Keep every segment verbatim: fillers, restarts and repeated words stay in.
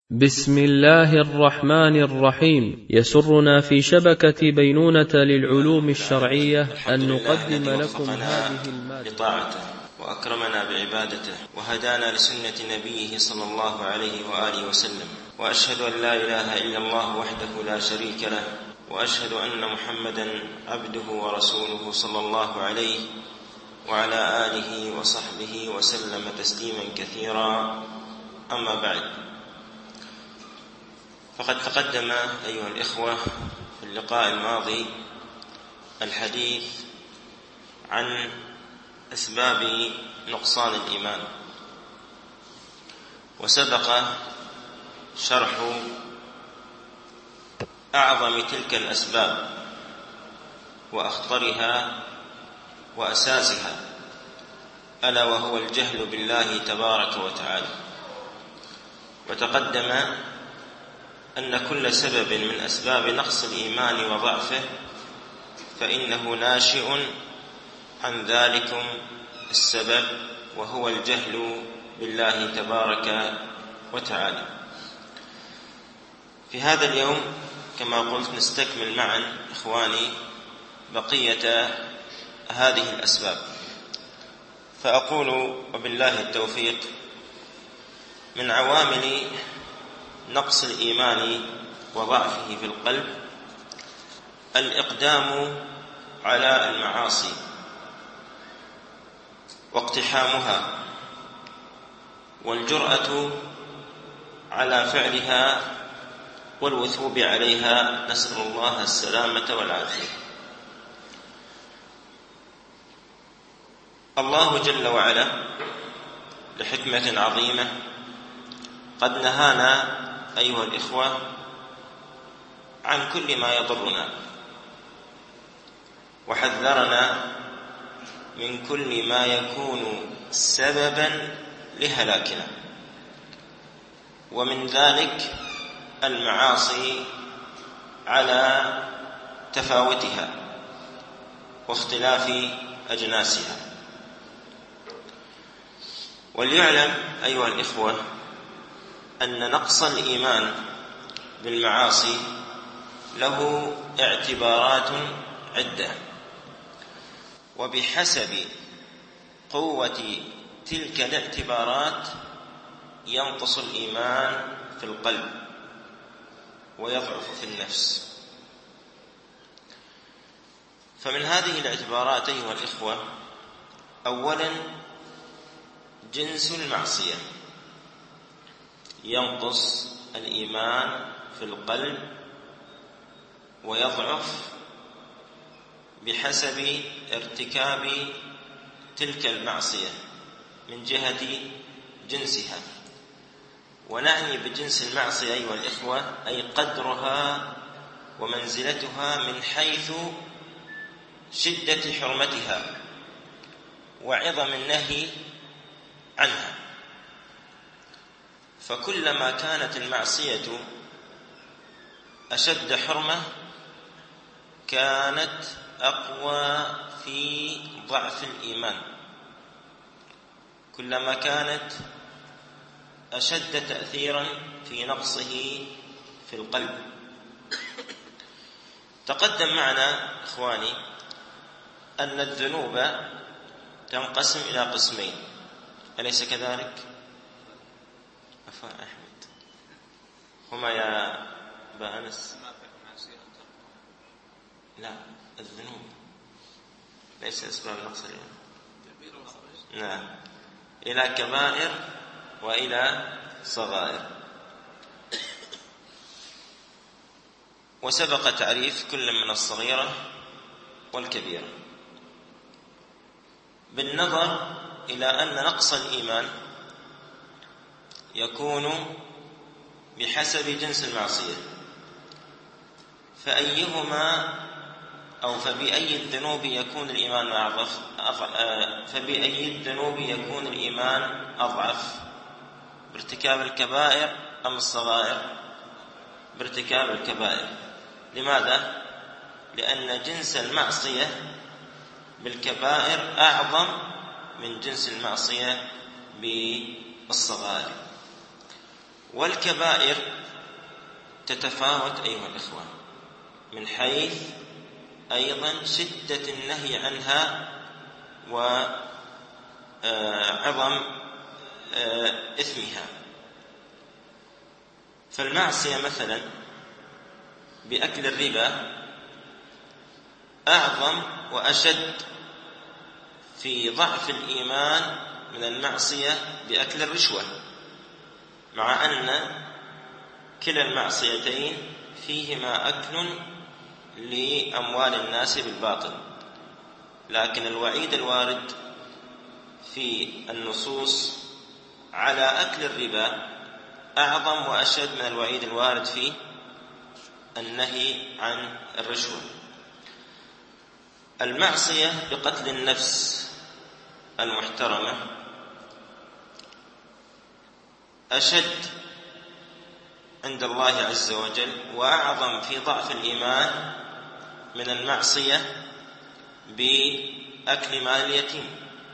بسم الله الرحمن الرحيم. يسرنا في شبكة بينونة للعلوم الشرعية أن نقدم لكم هذه المادة بطاعته وأكرمنا بعبادته وهدانا لسنة نبيه صلى الله عليه وآله وسلم، وأشهد أن لا إله إلا الله وحده لا شريك له، وأشهد أن محمدا عبده ورسوله صلى الله عليه وعلى آله وصحبه وسلم تسليما كثيرا. أما بعد، فقد تقدم أيها الإخوة في اللقاء الماضي الحديث عن أسباب نقصان الإيمان، وسبق شرح أعظم تلك الأسباب وأخطرها وأساسها، ألا وهو الجهل بالله تبارك وتعالى. وتقدم أن كل سبب من أسباب نقص الإيمان وضعفه فإنه ناشئ عن ذلكم السبب، وهو الجهل بالله تبارك وتعالى. في هذا اليوم كما قلت نستكمل معا إخواني بقية هذه الأسباب، فأقول وبالله التوفيق: من عوامل نقص الإيمان وضعفه في القلب الإقدام على المعاصي واقتحامها والجرأة على فعلها والوثوب عليها، نسأل الله السلامة والعافية. الله جل وعلا لحكمة عظيمة قد نهانا أيها الإخوة عن كل ما يضرنا، وحذرنا من كل ما يكون سببا لهلاكنا، ومن ذلك المعاصي على تفاوتها واختلاف أجناسها. وليعلم أيها الإخوة أن نقص الإيمان بالمعاصي له اعتبارات عدة، وبحسب قوة تلك الاعتبارات ينقص الإيمان في القلب ويضعف في النفس. فمن هذه الاعتبارات أيها الإخوة: أولا جنس المعصية، ينقص الإيمان في القلب ويضعف بحسب ارتكاب تلك المعصية من جهة جنسها. ونعني بجنس المعصية أيها الإخوة أي قدرها ومنزلتها من حيث شدة حرمتها وعظم النهي عنها. فكلما كانت المعصية أشد حرمة كانت أقوى في ضعف الإيمان، كلما كانت أشد تأثيرا في نقصه في القلب. تقدم معنا إخواني أن الذنوب تنقسم إلى قسمين، أليس كذلك؟ أفا أحمد هما يا أبا أنس؟ لا، الذنوب ليس أسباب نقص الإيمان. نعم، إلى كبائر وإلى صغائر. وسبق تعريف كل من الصغيرة والكبيرة، بالنظر إلى أن نقص الإيمان يكون بحسب جنس المعصية، فأيهما أو فبأي الذنوب يكون الإيمان أضعف فبأي الذنوب يكون الإيمان أضعف، بارتكاب الكبائر أم الصغائر؟ بارتكاب الكبائر. لماذا؟ لأن جنس المعصية بالكبائر أعظم من جنس المعصية بالصغائر. والكبائر تتفاوت أيها الإخوة من حيث أيضا شدة النهي عنها وعظم إثمها. فالمعصية مثلا بأكل الربا أعظم وأشد في ضعف الإيمان من المعصية بأكل الرشوة، مع أن كلا المعصيتين فيهما أكل لأموال الناس بالباطل، لكن الوعيد الوارد في النصوص على أكل الربا أعظم وأشد من الوعيد الوارد في النهي عن الرشوة. المعصية بقتل النفس المحترمة أشد عند الله عز وجل وأعظم في ضعف الإيمان من المعصية بأكل مال اليتيم،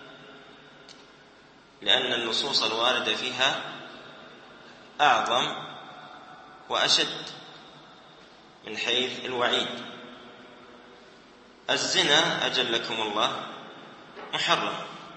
لأن النصوص الواردة فيها أعظم وأشد من حيث الوعيد. الزنا أجلكم الله محرم،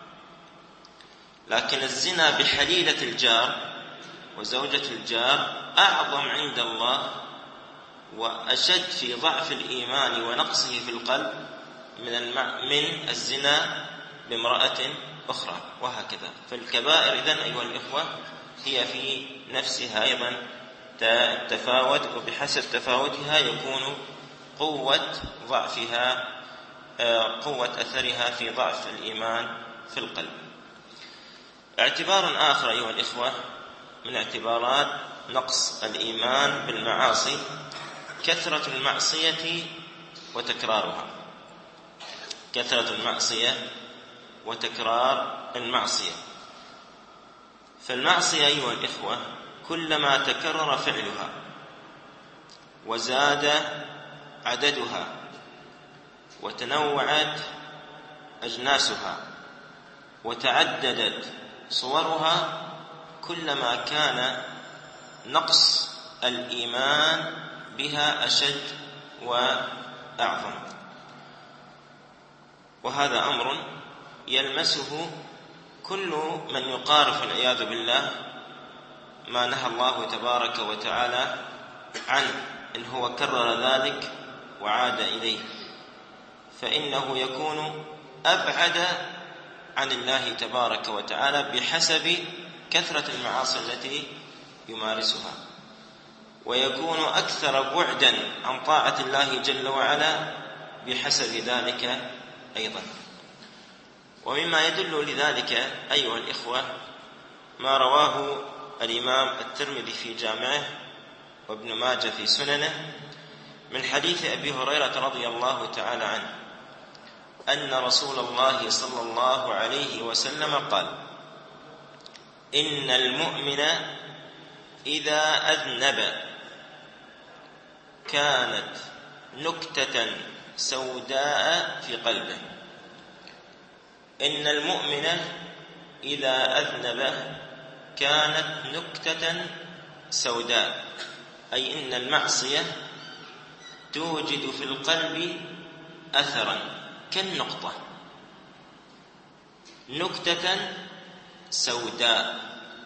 لكن الزنا بحليلة الجار وزوجة الجار أعظم عند الله وأشد في ضعف الإيمان ونقصه في القلب من المع... من الزنا بامرأة أخرى، وهكذا. فالكبائر إذن أيها الإخوة هي في نفسها أيضا تتفاوت، وبحسب تفاوتها يكون قوة ضعفها قوة أثرها في ضعف الإيمان في القلب. اعتبار آخر أيها الإخوة من اعتبارات نقص الإيمان بالمعاصي كثرة المعصية وتكرارها. كثرة المعصية وتكرار المعصية. فالمعصية أيها الإخوة كلما تكرر فعلها وزاد عددها وتنوعت أجناسها وتعددت صورها كلما كان نقص الإيمان بها أشد وأعظم. وهذا أمر يلمسه كل من يقارف والعياذ بالله ما نهى الله تبارك وتعالى عنه، إن هو كرر ذلك وعاد إليه، فإنه يكون أبعد عن الله تبارك وتعالى بحسب كثرة المعاصي التي يمارسها، ويكون أكثر بعدا عن طاعة الله جل وعلا بحسب ذلك أيضا. ومما يدل لذلك أيها الإخوة ما رواه الإمام الترمذي في جامعه وابن ماجه في سننه من حديث أبي هريرة رضي الله تعالى عنه أن رسول الله صلى الله عليه وسلم قال: إن المؤمن إذا أذنب كانت نكتة سوداء في قلبه. إن المؤمن إذا أذنب كانت نكتة سوداء، أي إن المعصية توجد في القلب أثرا كالنقطة، نكتة سوداء،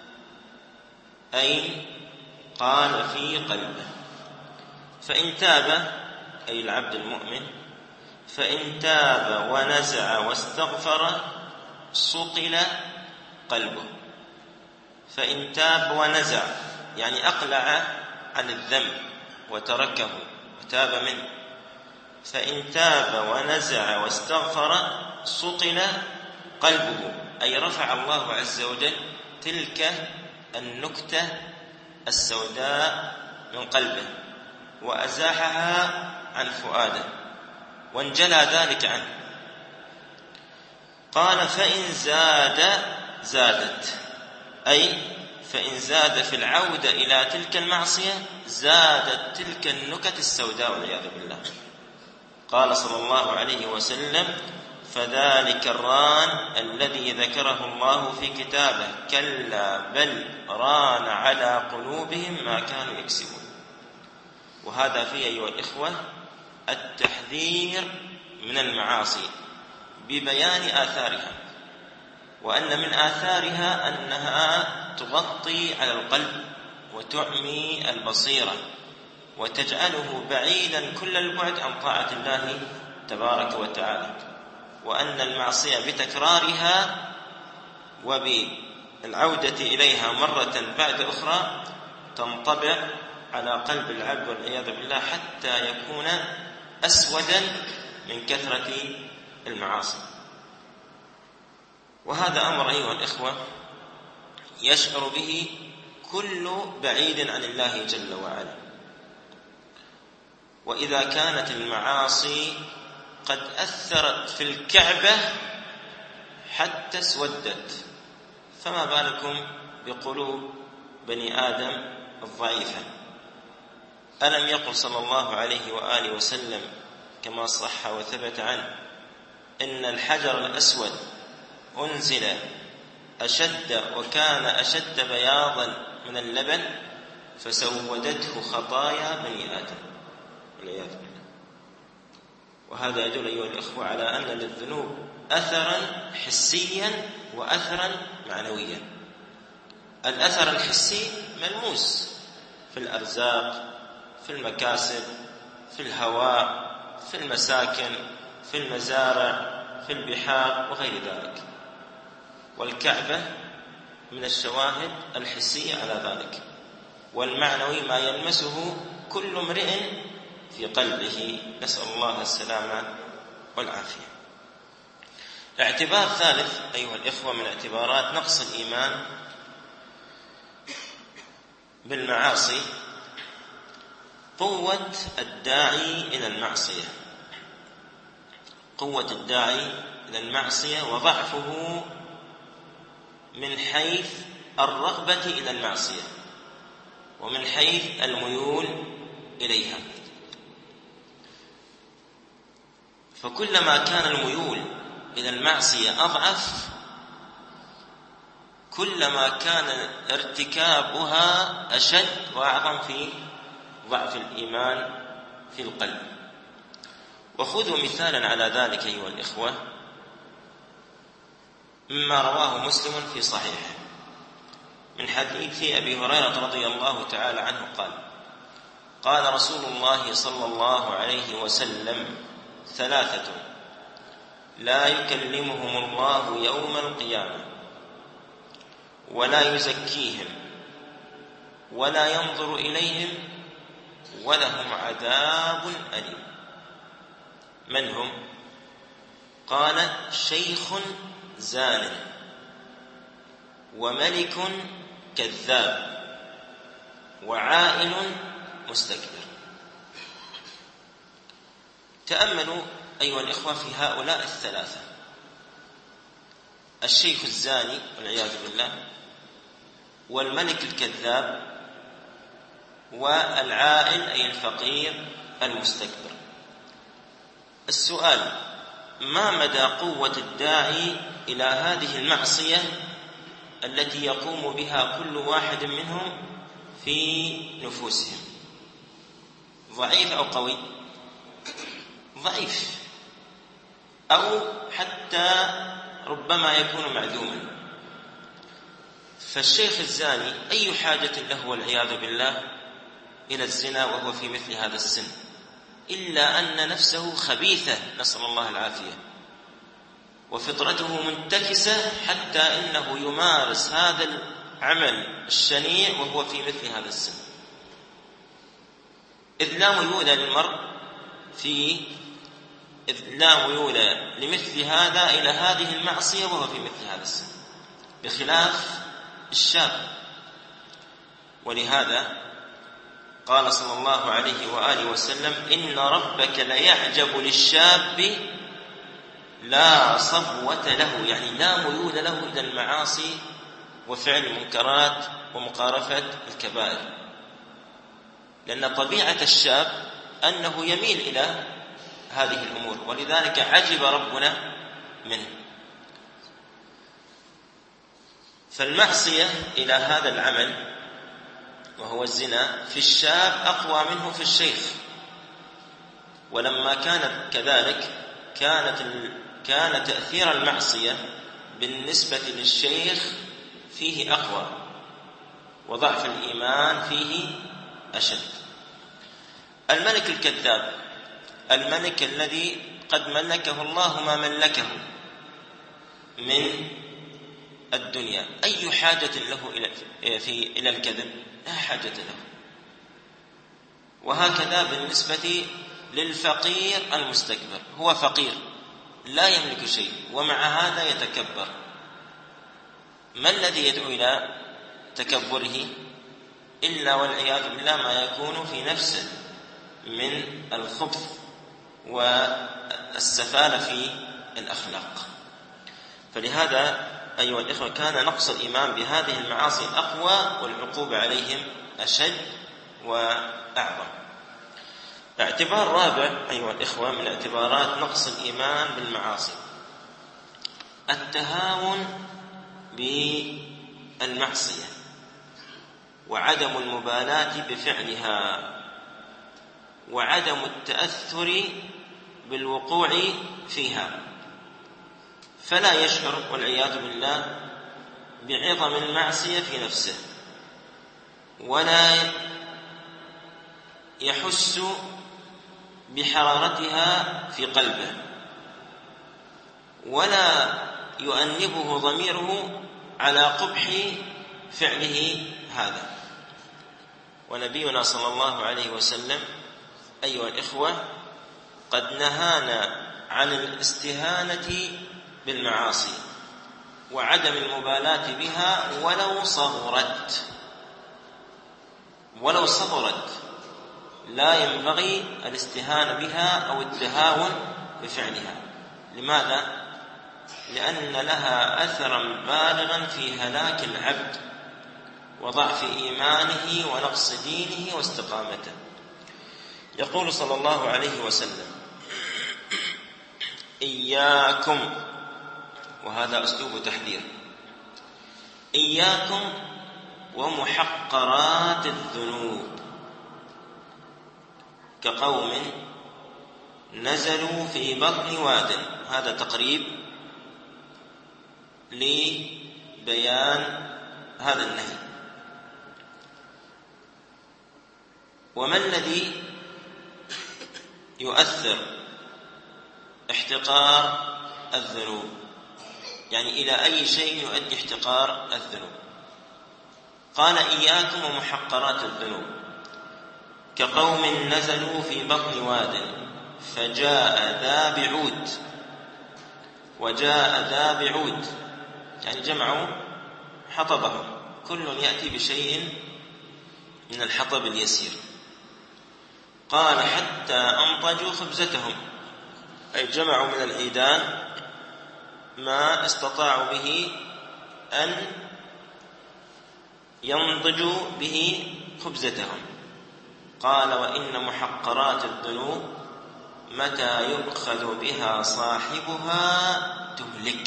أي قال في قلبه. فإن تاب، أي العبد المؤمن، فإن تاب ونزع واستغفر صقل قلبه. فإن تاب ونزع يعني أقلع عن الذنب وتركه وتاب منه. فإن تاب ونزع واستغفر صقل قلبه، أي رفع الله عز وجل تلك النكتة السوداء من قلبه وأزاحها عن فؤاده وانجلى ذلك عنه. قال: فإن زاد زادت، أي فإن زاد في العودة إلى تلك المعصية زادت تلك النكت السوداء والعياذ بالله. قال صلى الله عليه وسلم: فذلك الران الذي ذكره الله في كتابه كلا بل ران على قلوبهم ما كانوا يكسبون. وهذا فيه أيها الإخوة التحذير من المعاصي ببيان آثارها، وأن من آثارها أنها تغطي على القلب وتعمي البصيرة وتجعله بعيدا كل البعد عن طاعة الله تبارك وتعالى، وأن المعصية بتكرارها وبالعودة إليها مرة بعد أخرى تنطبع على قلب العبد والعياذ بالله حتى يكون أسودا من كثرة المعاصي. وهذا أمر أيها الإخوة يشعر به كل بعيد عن الله جل وعلا. وإذا كانت المعاصي قد أثرت في الكعبة حتى اسودت، فما بالكم بقلوب بني آدم الضعيفة؟ ألم يقل صلى الله عليه وآله وسلم كما صح وثبت عنه إن الحجر الأسود أنزل أشد وكان أشد بياضا من اللبن فسودته خطايا بني آدم والعياذ بالله. وهذا يدل أيها الإخوة على أن للذنوب أثرا حسيا وأثرا معنويا. الأثر الحسي ملموس في الأرزاق، في المكاسب، في الهواء، في المساكن، في المزارع، في البحار وغير ذلك، والكعبة من الشواهد الحسية على ذلك. والمعنوي ما يلمسه كل امرئ في قلبه، نسأل الله السلامة والعافية. اعتبار ثالث أيها الإخوة من اعتبارات نقص الإيمان بالمعاصي قوة الداعي إلى المعصية، قوة الداعي إلى المعصية وضعفه من حيث الرغبة إلى المعصية ومن حيث الميول إليها. فكلما كان الميول إلى المعصية أضعف كلما كان ارتكابها أشد وأعظم في ضعف الإيمان في القلب. وخذوا مثالا على ذلك أيها الإخوة مما رواه مسلم في صحيحه من حديث أبي هريرة رضي الله تعالى عنه قال: قال رسول الله صلى الله عليه وسلم: ثلاثة لا يكلمهم الله يوم القيامة ولا يزكيهم ولا ينظر إليهم ولهم عذاب أليم. من هم؟ قال: شيخ زان وملك كذاب وعائل مستكبر. تأملوا أيها الإخوة في هؤلاء الثلاثة: الشيخ الزاني والعياذ بالله، والملك الكذاب، والعائل أي الفقير المستكبر. السؤال: ما مدى قوة الداعي إلى هذه المعصية التي يقوم بها كل واحد منهم في نفوسهم؟ ضعيف أو قوي؟ ضعيف، أو حتى ربما يكون معدوما. فالشيخ الزاني أي حاجة له والعياذ بالله إلى الزنا وهو في مثل هذا السن، إلا أن نفسه خبيثة نسأل الله العافية، وفطرته منتكسة حتى إنه يمارس هذا العمل الشنيع وهو في مثل هذا السن، إذ لا ميول للمرء في إذ لا ميول لمثل هذا إلى هذه المعصية وهو في مثل هذا السن، بخلاف الشاب. ولهذا قال صلى الله عليه وآله وسلم: إن ربك ليعجب للشاب لا صبوة له، يعني لا ميول له إلى المعاصي وفعل المنكرات ومقارفة الكبائر، لأن طبيعة الشاب أنه يميل إلى هذه الأمور. ولذلك عجب ربنا منه. فالمعصية إلى هذا العمل وهو الزنا في الشاب أقوى منه في الشيخ، ولما كانت كذلك كانت كان تأثير المعصية بالنسبة للشيخ فيه أقوى، وضعف الإيمان فيه أشد. الملك الكذاب، الملك الذي قد ملكه الله ما ملكه من الدنيا، أي حاجة له في إلى الكذب؟ لا حاجة له. وهكذا بالنسبة للفقير المستكبر، هو فقير لا يملك شيء ومع هذا يتكبر. ما الذي يدعو إلى تكبره؟ إلا والعياذ بالله ما يكون في نفسه من الخبث والسفالة في الأخلاق. فلهذا أيها الإخوة كان نقص الإيمان بهذه المعاصي أقوى والعقوبة عليهم أشد وأعظم. اعتبار رابع أيها الإخوة من اعتبارات نقص الإيمان بالمعاصي التهاون بالمعصية وعدم المبالاة بفعلها وعدم التأثر بالوقوع فيها، فلا يشعر والعياذ بالله بعظم المعصية في نفسه، ولا يحس بحرارتها في قلبه، ولا يؤنبه ضميره على قبح فعله هذا. ونبينا صلى الله عليه وسلم أيها الإخوة قد نهانا عن الاستهانة بالمعاصي وعدم المبالاة بها ولو صغرت ولو صغرت لا ينبغي الاستهانة بها أو التهاون بفعلها. لماذا؟ لأن لها أثرا بالغا في هلاك العبد وضعف إيمانه ونقص دينه واستقامته. يقول صلى الله عليه وسلم: إياكم، وهذا أسلوب تحذير، إياكم ومحقرات الذنوب كقوم نزلوا في بطن واد. هذا تقريب لبيان هذا النهي. وما الذي يؤثر احتقار الذنوب؟ يعني إلى أي شيء يؤدي احتقار الذنوب؟ قال: إياكم ومحقرات الذنوب كقوم نزلوا في بطن واد فجاء ذا بعود. وجاء ذا بعود يعني جمعوا حطبهم، كل يأتي بشيء من الحطب اليسير. قال: حتى أنضجوا خبزتهم، أي جمعوا من العيدان ما استطاعوا به أن ينضجوا به خبزتهم. قال: وإن محقرات الذنوب متى يؤخذ بها صاحبها تهلك.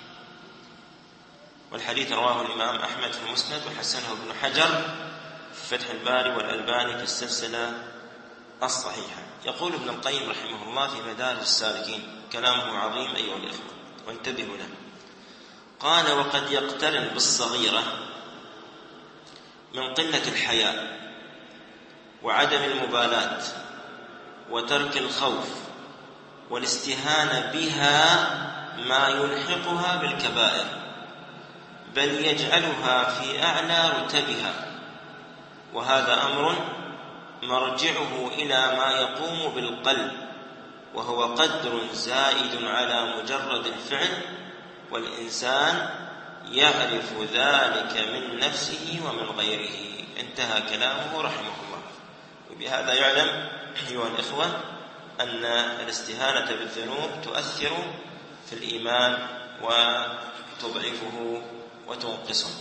والحديث رواه الإمام أحمد في المسند وحسنه ابن حجر في فتح الباري والألباني في السلسلة الصحيحة. يقول ابن القيم رحمه الله في مدارج السالكين، كلامه عظيم أيها الإخوة وانتبهوا له. قال: وقد يقترن بالصغيرة من قلة الحياء وعدم المبالاة وترك الخوف والاستهانة بها ما يلحقها بالكبائر، بل يجعلها في أعلى رتبها. وهذا أمر مرجعه إلى ما يقوم بالقلب، وهو قدر زائد على مجرد الفعل، والإنسان يعرف ذلك من نفسه ومن غيره. انتهى كلامه رحمه الله. وبهذا يعلم أيها الإخوة أن الاستهانة بالذنوب تؤثر في الإيمان وتضعفه وتنقصه.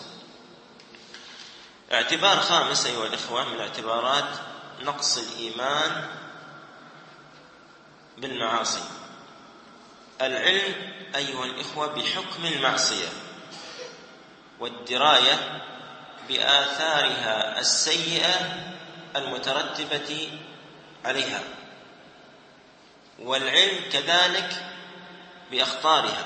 اعتبار خامس أيها الإخوة من اعتبارات نقص الإيمان بالمعاصي العلم أيها الإخوة بحكم المعصية والدراية بآثارها السيئة المترتبة عليها، والعلم كذلك بأخطارها،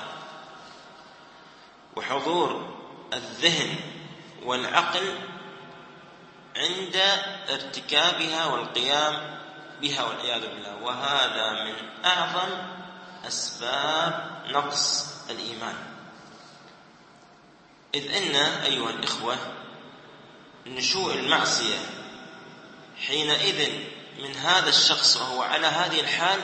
وحضور الذهن والعقل عند ارتكابها والقيام بها والعياذ بالله. وهذا من أعظم أسباب نقص الإيمان، إذ إن أيها الإخوة نشوء المعصية حينئذ من هذا الشخص وهو على هذه الحال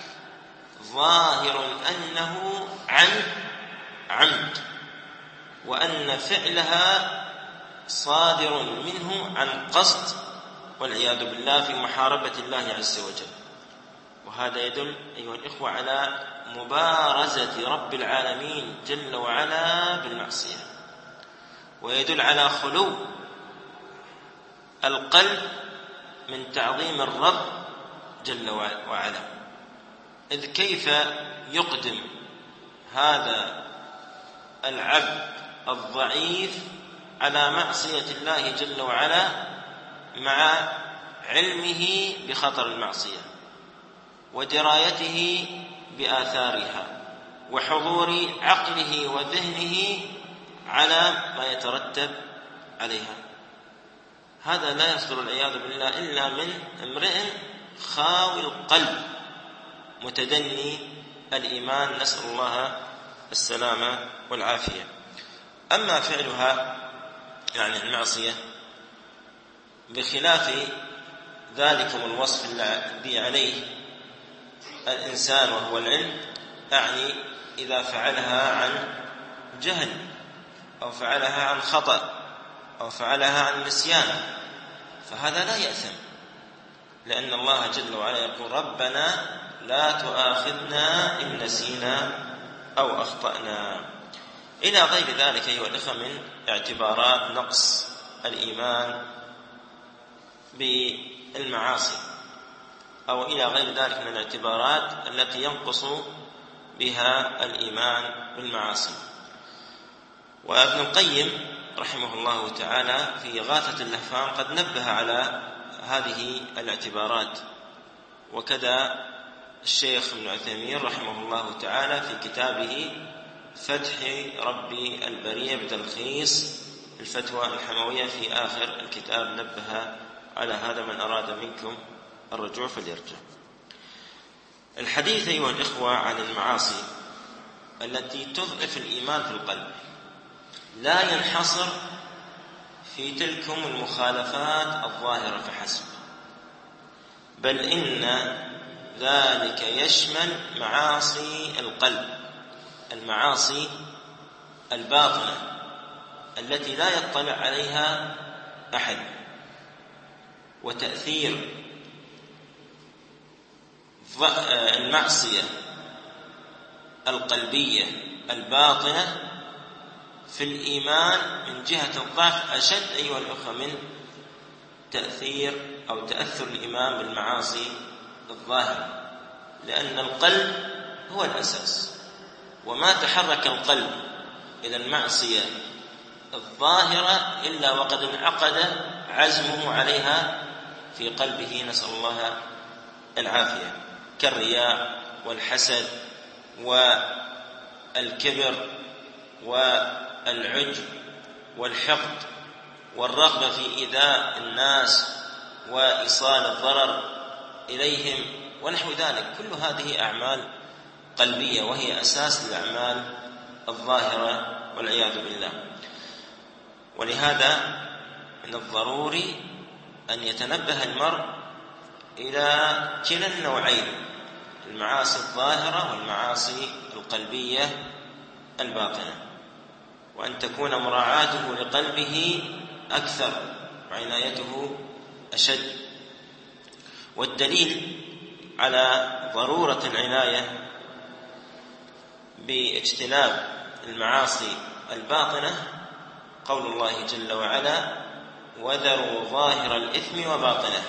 ظاهر أنه عن عمد، وأن فعلها صادر منه عن قصد والعياذ بالله في محاربة الله عز وجل. وهذا يدل أيها الإخوة على مبارزة رب العالمين جل وعلا بالمعصية، ويدل على خلو القلب من تعظيم الرب جل وعلا. إذ كيف يقدم هذا العبد الضعيف على معصية الله جل وعلا مع علمه بخطر المعصية ودرايته بآثارها وحضور عقله وذهنه على ما يترتب عليها؟ هذا لا يصدر العياذ بالله إلا من امرئ خاوي القلب متدني الإيمان، نسأل الله السلامة والعافية. أما فعلها يعني المعصية بخلاف ذلكم الوصف الذي عليه الإنسان وهو العلم، أعني إذا فعلها عن جهل أو فعلها عن خطأ أو فعلها عن نسيان فهذا لا يأثم، لأن الله جل وعلا يقول ربنا لا تؤاخذنا إن نسينا أو أخطأنا، إلى غير ذلك أيها الأخوة من اعتبارات نقص الإيمان بالمعاصي، أو إلى غير ذلك من الاعتبارات التي ينقص بها الإيمان بالمعاصي. وابن القيم رحمه الله تعالى في إغاثة اللهفان قد نبه على هذه الاعتبارات، وكذا الشيخ ابن عثيمين رحمه الله تعالى في كتابه فتح ربي البرية بتلخيص الفتوى الحموية في آخر الكتاب نبه على هذا. من أراد منكم الرجوع فليرجع. الحديث أيها الإخوة عن المعاصي التي تضعف الإيمان في القلب لا ينحصر في تلكم المخالفات الظاهرة فحسب، بل إن ذلك يشمل معاصي القلب، المعاصي الباطنة التي لا يطلع عليها أحد، وتأثير المعصية القلبية الباطنة في الإيمان من جهة الضعف أشد أيها الأخوة من تأثير أو تأثر الإيمان بالمعاصي الظاهرة، لأن القلب هو الأساس، وما تحرك القلب إلى المعصية الظاهرة إلا وقد انعقد عزمه عليها في قلبه، نسأل الله العافية، كالرياء والحسد والكبر والعجب والحقد والرغبة في إيذاء الناس وإيصال الضرر إليهم ونحو ذلك. كل هذه أعمال قلبية وهي أساس الأعمال الظاهرة والعياذ بالله. ولهذا من الضروري أن يتنبه المرء إلى كلا النوعين، المعاصي الظاهرة والمعاصي القلبية الباطنة، وأن تكون مراعاته لقلبه أكثر وعنايته أشد. والدليل على ضرورة العناية باجتناب المعاصي الباطنة قول الله جل وعلا وذروا ظاهر الإثم وباطنه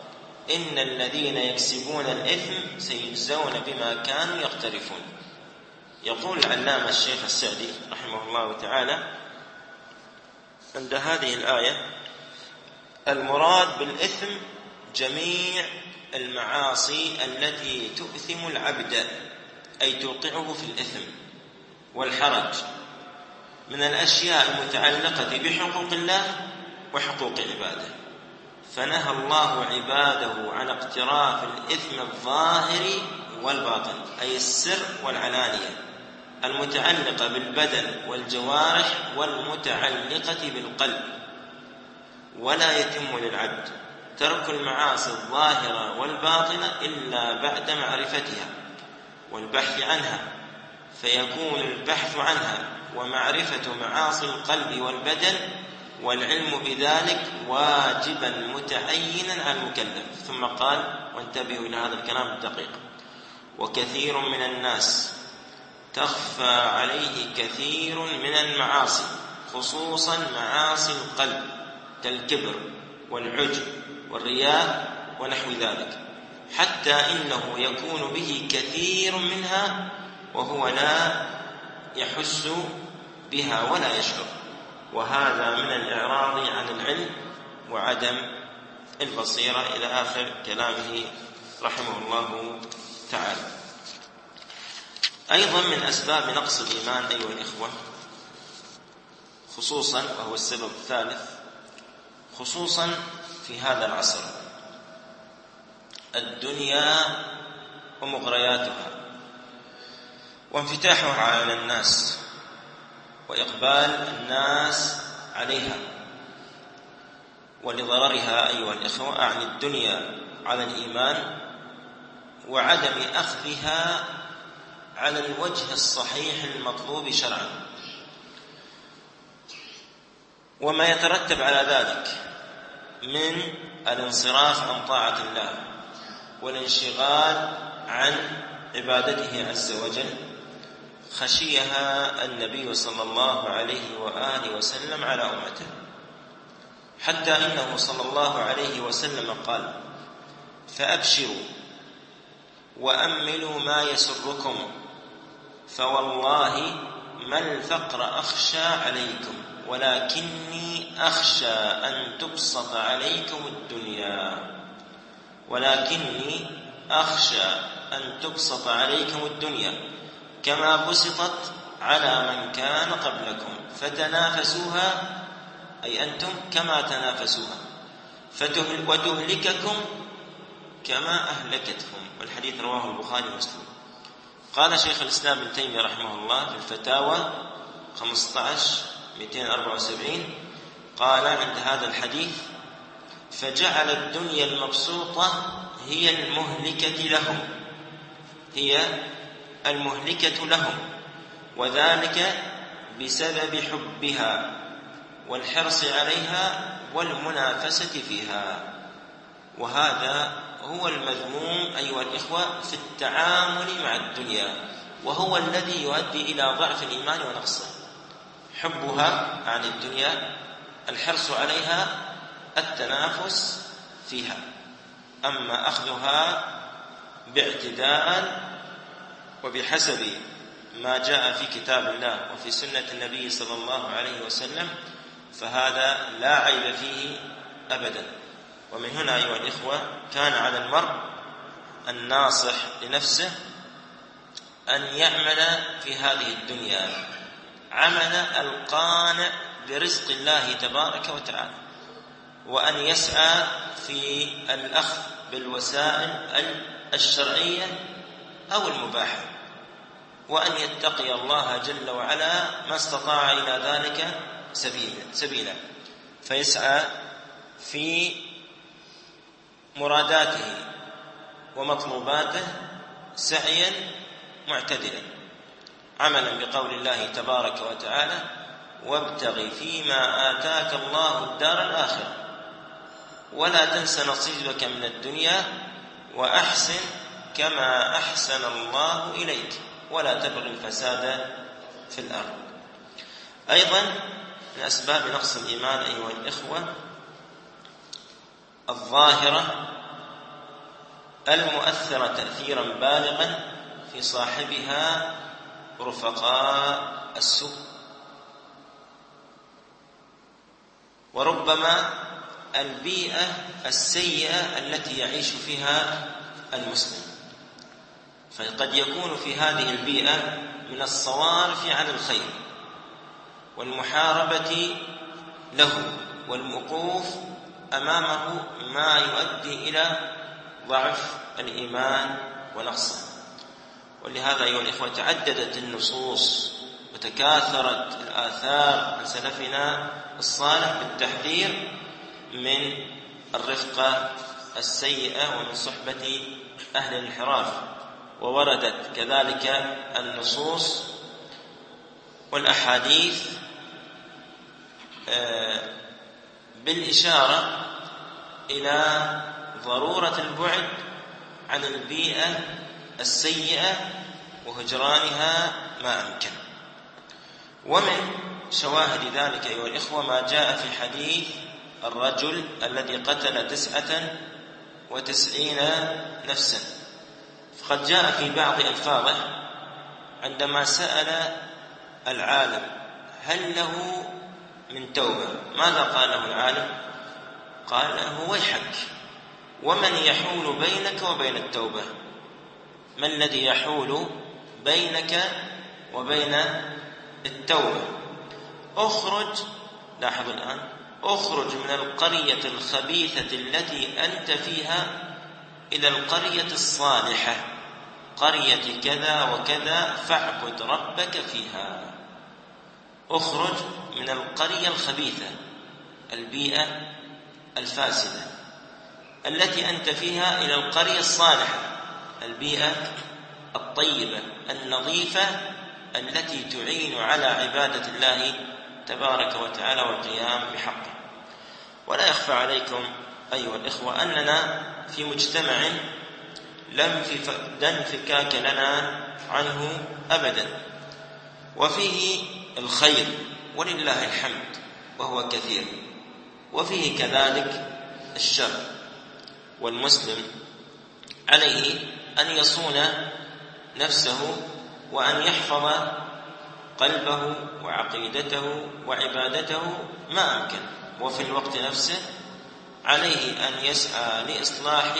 إن الذين يكسبون الإثم سيجزون بما كانوا يقترفون. يقول العلامة الشيخ السعدي رحمه الله تعالى عند هذه الآية: المراد بالإثم جميع المعاصي التي تؤثم العبد، أي توقعه في الإثم والحرج من الأشياء المتعلقة بحقوق الله وحقوق عباده. فنهى الله عباده عن اقتراف الإثم الظاهر والباطن، أي السر والعلانية، المتعلقة بالبدن والجوارح والمتعلقة بالقلب. ولا يتم للعبد ترك المعاصي الظاهرة والباطنة إلا بعد معرفتها والبحث عنها، فيكون البحث عنها ومعرفة معاصي القلب والبدن والعلم بذلك واجبا متعينا على المكلف. ثم قال، وانتبهوا إلى هذا الكلام الدقيق: وكثير من الناس تخفى عليه كثير من المعاصي، خصوصا معاصي القلب كالكبر والعجب والرياء ونحو ذلك، حتى إنه يكون به كثير منها وهو لا يحس بها ولا يشعر، وهذا من الإعراض عن العلم وعدم البصيرة، إلى آخر كلامه رحمه الله تعالى. أيضا من أسباب نقص الإيمان أيها الإخوة، خصوصا وهو السبب الثالث، خصوصا في هذا العصر، الدنيا ومغرياتها وانفتاحها على الناس وإقبال الناس عليها ولضررها أيها الإخوة، أعني الدنيا على الإيمان وعدم أخذها على الوجه الصحيح المطلوب شرعا، وما يترتب على ذلك من الانصراف عن طاعة الله والانشغال عن عبادته عز وجل، خشيها النبي صلى الله عليه وآله وسلم على أمته، حتى إنه صلى الله عليه وسلم قال: فأبشروا وأملوا ما يسركم، فوالله ما الفقر أخشى عليكم ولكني أخشى أن تبسط عليكم الدنيا ولكني أخشى أن تبسط عليكم الدنيا كما بسطت على من كان قبلكم فتنافسوها، أي أنتم كما تنافسوها، وتهلككم كما أهلكتهم. والحديث رواه البخاري ومسلم. قال شيخ الإسلام ابن تيمية رحمه الله في الفتاوى خمسة عشر مئتين وأربعة وسبعين، قال عند هذا الحديث: فجعل الدنيا المبسوطة هي المهلكة لهم هي المهلكة لهم وذلك بسبب حبها والحرص عليها والمنافسة فيها. وهذا هو المذموم أيها الإخوة في التعامل مع الدنيا، وهو الذي يؤدي إلى ضعف الإيمان ونقصه. حبها عن الدنيا، الحرص عليها، التنافس فيها. أما أخذها باعتداء وبحسب ما جاء في كتاب الله وفي سنة النبي صلى الله عليه وسلم فهذا لا عيب فيه أبدا. ومن هنا أيها الإخوة كان على المرء الناصح لنفسه أن يعمل في هذه الدنيا عمل القانع برزق الله تبارك وتعالى، وأن يسعى في الأخذ بالوسائل الشرعية أو المباحة، وأن يتقي الله جل وعلا ما استطاع إلى ذلك سبيلا، فيسعى في مراداته ومطلوباته سعيا معتدلا، عملا بقول الله تبارك وتعالى: وابتغ فيما آتاك الله الدار الآخرة ولا تنس نصيبك من الدنيا وأحسن كما أحسن الله إليك ولا تبغ الفساد في الأرض. أيضا من أسباب نقص الإيمان أيها الإخوة الظاهرة المؤثرة تأثيرا بالغا في صاحبها رفقاء السوء. وربما البيئة السيئة التي يعيش فيها المسلم، فقد يكون في هذه البيئة من الصوارف على الخير والمحاربة له والوقوف أمامه ما يؤدي إلى ضعف الإيمان ونقصه. ولهذا أيها الإخوة تعددت النصوص وتكاثرت الآثار عن سلفنا الصالح بالتحذير من الرفقة السيئة ومن صحبة أهل الانحراف، ووردت كذلك النصوص والأحاديث بالإشارة إلى ضرورة البعد عن البيئة السيئة وهجرانها ما أمكن. ومن شواهد ذلك أيها الإخوة ما جاء في حديث الرجل الذي قتل تسعة وتسعين نفسا، فقد جاء في بعض ألفاظه عندما سأل العالم هل له من توبة، ماذا قال له العالم؟ قال له ويحك، ومن يحول بينك وبين التوبة؟ ما الذي يحول بينك وبين التوبة؟ اخرج، لاحظوا الآن، اخرج من القرية الخبيثة التي أنت فيها إلى القرية الصالحة، قرية كذا وكذا، فاعبد ربك فيها. اخرج من القرية الخبيثة، البيئة الفاسدة التي أنت فيها، إلى القرية الصالحة، البيئة الطيبة النظيفة التي تعين على عبادة الله تبارك وتعالى والقيام بحقه. ولا يخفى عليكم أيها الإخوة أننا في مجتمع لم ينفكاك لنا عنه أبدا، وفيه الخير ولله الحمد وهو كثير، وفيه كذلك الشر، والمسلم عليه أن يصون نفسه وأن يحفظ قلبه وعقيدته وعبادته ما أمكن، وفي الوقت نفسه عليه أن يسعى لإصلاح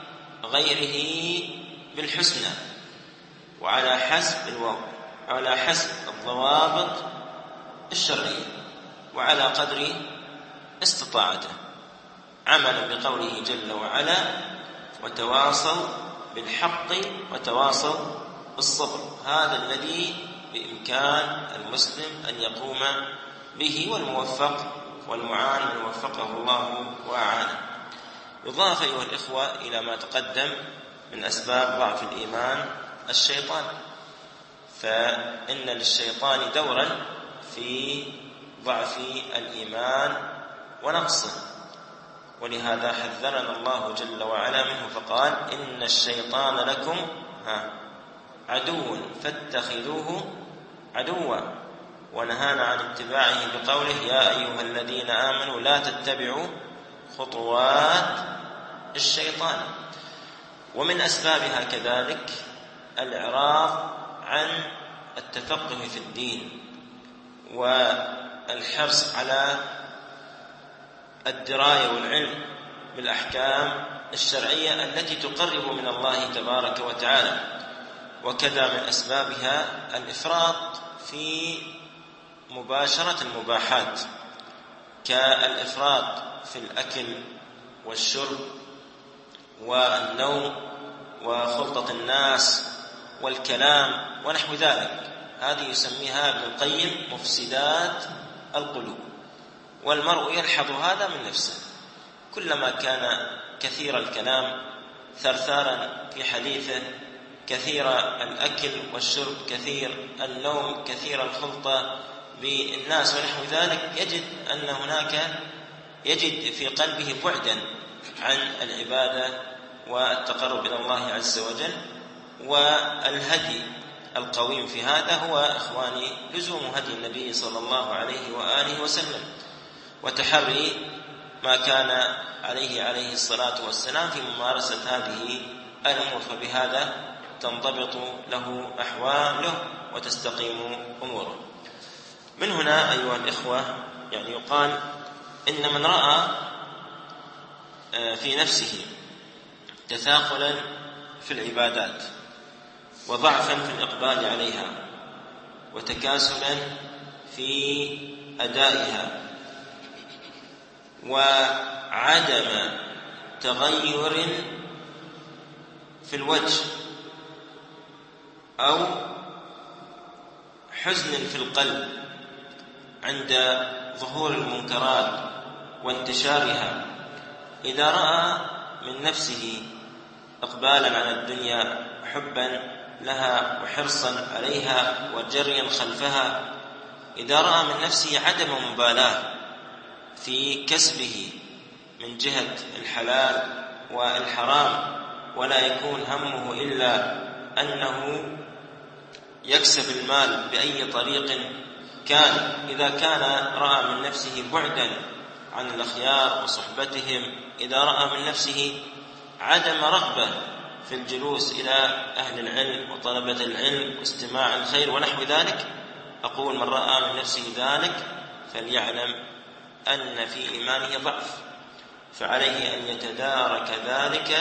غيره بالحسنى وعلى حسب الوضع، على حسب الضوابط الشرعية وعلى قدر استطاعته، عملا بقوله جل وعلا وتواصوا بالحق وتواصوا بالصبر. هذا الذي بإمكان المسلم أن يقوم به، والموفق والمعان من وفقه الله وأعانه. يضاف أيها الإخوة إلى ما تقدم من أسباب ضعف الإيمان الشيطان، فإن للشيطان دورا في ضعف الإيمان ونقصه، ولهذا حذرنا الله جل وعلا منه فقال إن الشيطان لكم عدو فاتخذوه عدوا، ونهانا عن اتباعه بقوله يا أيها الذين آمنوا لا تتبعوا خطوات الشيطان. ومن أسبابها كذلك الإعراض عن التفقه في الدين والحرص على الدراية والعلم بالأحكام الشرعية التي تقرب من الله تبارك وتعالى. وكذا من أسبابها الإفراط في مباشرة المباحات، كالإفراط في الأكل والشرب والنوم وخلطة الناس والكلام ونحو ذلك. هذه يسميها ابن القيم مفسدات القلوب، والمرء يلحظ هذا من نفسه، كلما كان كثير الكلام ثرثارا في حديثه، كثير الأكل والشرب، كثير النوم، كثير الخلطة بالناس ونحو ذلك، يجد أن هناك يجد في قلبه بعدا عن العبادة والتقرب إلى الله عز وجل. والهدي القويم في هذا هو إخواني لزوم هدي النبي صلى الله عليه وآله وسلم، وتحري ما كان عليه عليه الصلاة والسلام في ممارسة هذه الأمور، فبهذا تنضبط له أحواله وتستقيم أموره. من هنا أيها الإخوة يعني يقال إن من رأى في نفسه تثاقلا في العبادات وضعفا في الإقبال عليها وتكاسلا في أدائها وعدم تغير في الوجه أو حزن في القلب عند ظهور المنكرات وانتشارها، إذا رأى من نفسه إقبالا على الدنيا حبا لها وحرصا عليها وجريا خلفها، إذا رأى من نفسه عدم مبالاة في كسبه من جهة الحلال والحرام ولا يكون همه إلا أنه يكسب المال بأي طريق كان، إذا كان رأى من نفسه بعدا عن الأخيار وصحبتهم، إذا رأى من نفسه عدم رغبة في الجلوس إلى أهل العلم وطلبة العلم واستماع الخير ونحو ذلك، أقول من رأى من نفسه ذلك فليعلم أن في إيمانه ضعف، فعليه أن يتدارك ذلك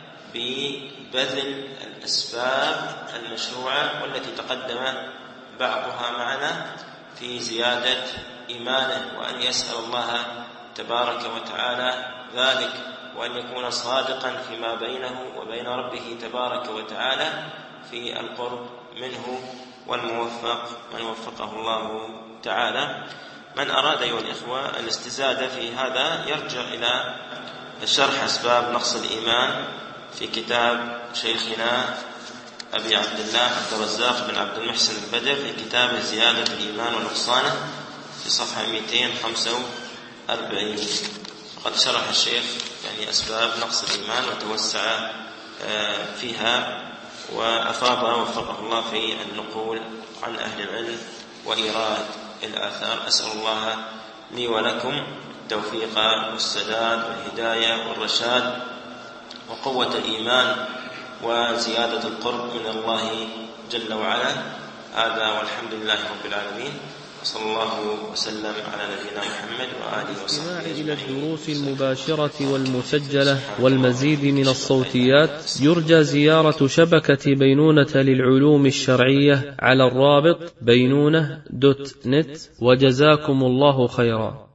ببذل الأسباب المشروعة والتي تقدم بعضها معنا في زيادة إيمانه، وأن يسأل الله تبارك وتعالى ذلك، وأن يكون صادقا فيما بينه وبين ربه تبارك وتعالى في القرب منه، والموفق من وفقه الله تعالى. من أراد أيها الإخوة الاستزادة في هذا يرجع إلى شرح أسباب نقص الإيمان في كتاب شيخنا أبي عبد الله عبد الرزاق بن عبد المحسن البدر في كتاب زيادة الإيمان ونقصانه في صفحة مئتين وخمسة وأربعين. وقد شرح الشيخ يعني أسباب نقص الإيمان وتوسع فيها وأفاض وفقه الله في النقول عن أهل العلم وإيراد الآثار. أسأل الله لي ولكم التوفيق والسداد والهداية والرشاد وقوة الإيمان وزيادة القرب من الله جل وعلا. هذا والحمد لله رب العالمين، وصلى الله وسلم على نبينا محمد وآله وصحبه أجمعين. إلى الدروس المباشرة والمسجلة والمزيد من الصوتيات يرجى زيارة شبكة بينونة للعلوم الشرعية على الرابط بينونة دوت نت، وجزاكم الله خيرا.